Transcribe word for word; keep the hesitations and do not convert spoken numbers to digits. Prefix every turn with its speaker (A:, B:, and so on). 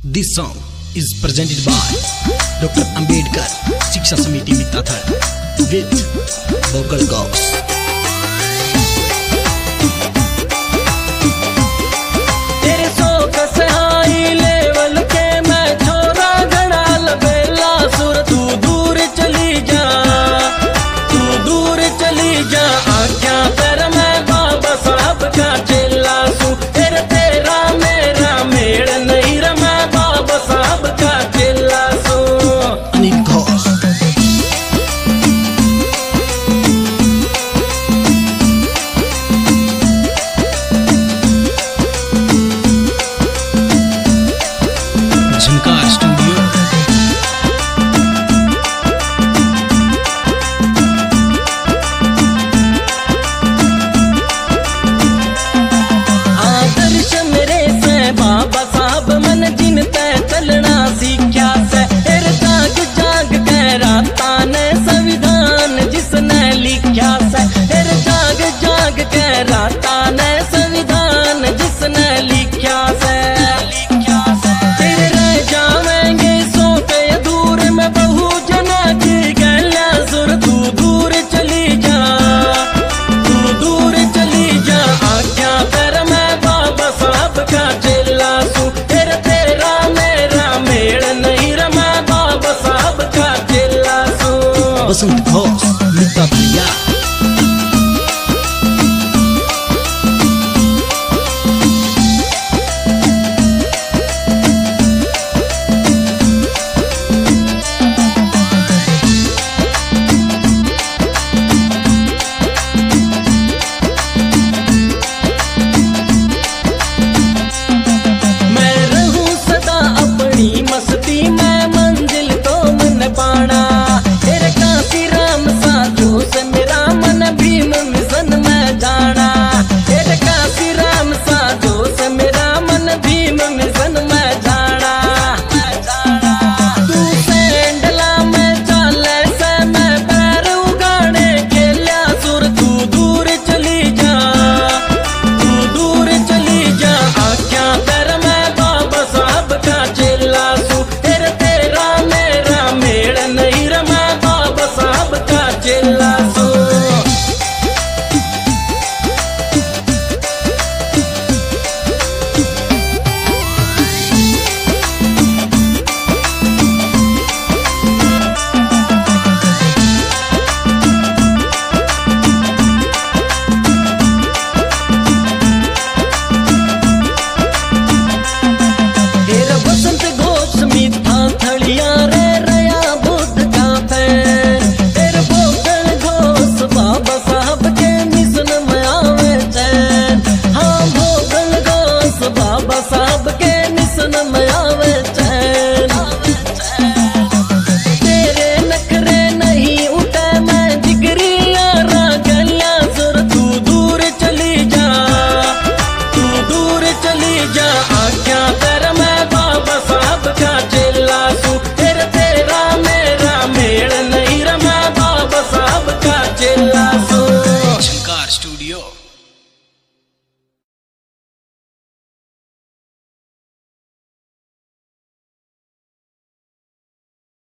A: This song is presented by Doctor Ambedkar Shiksha Samiti Mittathal with vocal gauze. Jhankar studio
B: आदर्श मेरे से बाबा साहब मन जिन तय चलना सीख्या से फिर जाग जाग के राता ने संविधान जिसने लिखा से फिर जाग जाग के राता ने संविधान जिसने लिखा से
A: बसंत घोष।